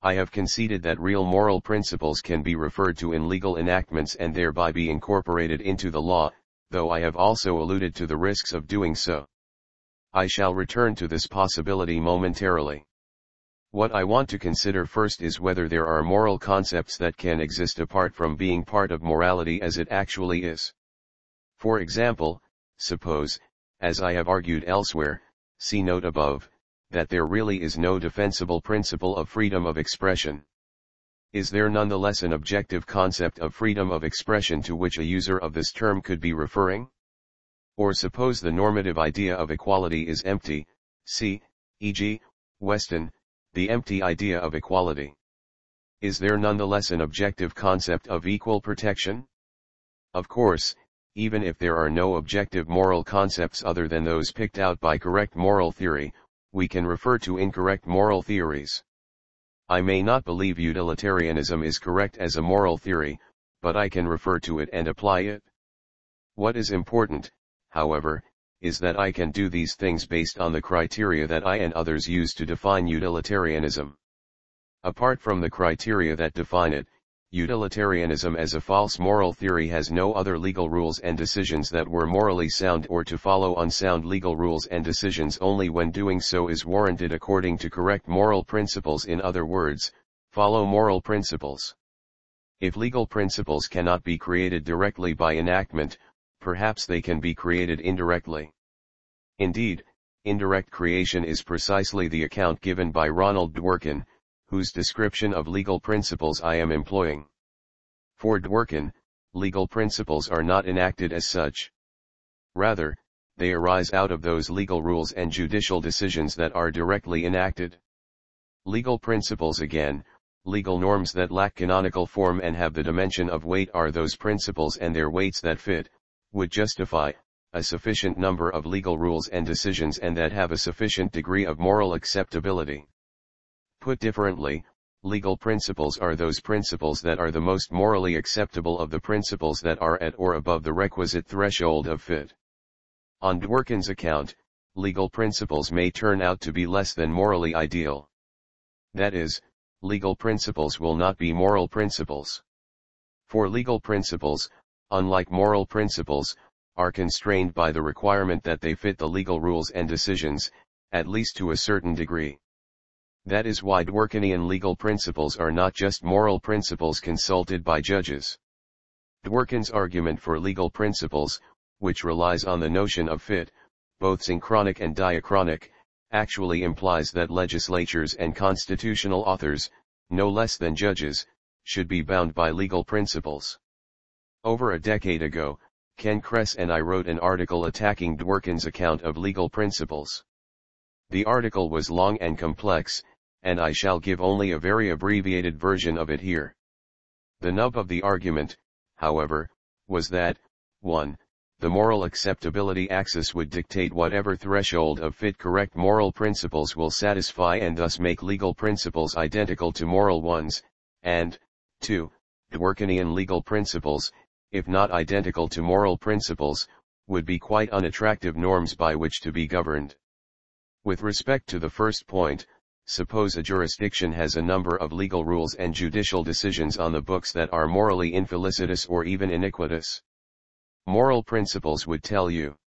I have conceded that real moral principles can be referred to in legal enactments and thereby be incorporated into the law, though I have also alluded to the risks of doing so. I shall return to this possibility momentarily. What I want to consider first is whether there are moral concepts that can exist apart from being part of morality as it actually is. For example, suppose, as I have argued elsewhere, see note above, that there really is no defensible principle of freedom of expression. Is there nonetheless an objective concept of freedom of expression to which a user of this term could be referring? Or suppose the normative idea of equality is empty, see, e.g., Weston, the empty idea of equality. Is there nonetheless an objective concept of equal protection? Of course, even if there are no objective moral concepts other than those picked out by correct moral theory, we can refer to incorrect moral theories. I may not believe utilitarianism is correct as a moral theory, but I can refer to it and apply it. What is important, however, is that I can do these things based on the criteria that I and others use to define utilitarianism. Apart from the criteria that define it, utilitarianism as a false moral theory has no other legal rules and decisions that were morally sound, or to follow unsound legal rules and decisions only when doing so is warranted according to correct moral principles. In other words, follow moral principles. If legal principles cannot be created directly by enactment, perhaps they can be created indirectly. Indeed, indirect creation is precisely the account given by Ronald Dworkin, whose description of legal principles I am employing. For Dworkin, legal principles are not enacted as such. Rather, they arise out of those legal rules and judicial decisions that are directly enacted. Legal principles again, legal norms that lack canonical form and have the dimension of weight, are those principles and their weights that fit, would justify, a sufficient number of legal rules and decisions and that have a sufficient degree of moral acceptability. Put differently, legal principles are those principles that are the most morally acceptable of the principles that are at or above the requisite threshold of fit. On Dworkin's account, legal principles may turn out to be less than morally ideal. That is, legal principles will not be moral principles. For legal principles, unlike moral principles, are constrained by the requirement that they fit the legal rules and decisions, at least to a certain degree. That is why Dworkinian legal principles are not just moral principles consulted by judges. Dworkin's argument for legal principles, which relies on the notion of fit, both synchronic and diachronic, actually implies that legislatures and constitutional authors, no less than judges, should be bound by legal principles. Over a decade ago, Ken Kress and I wrote an article attacking Dworkin's account of legal principles. The article was long and complex, and I shall give only a very abbreviated version of it here. The nub of the argument, however, was that, 1. The moral acceptability axis would dictate whatever threshold of fit correct moral principles will satisfy and thus make legal principles identical to moral ones, and, 2. Dworkinian legal principles, if not identical to moral principles, would be quite unattractive norms by which to be governed. With respect to the first point, suppose a jurisdiction has a number of legal rules and judicial decisions on the books that are morally infelicitous or even iniquitous. Moral principles would tell you,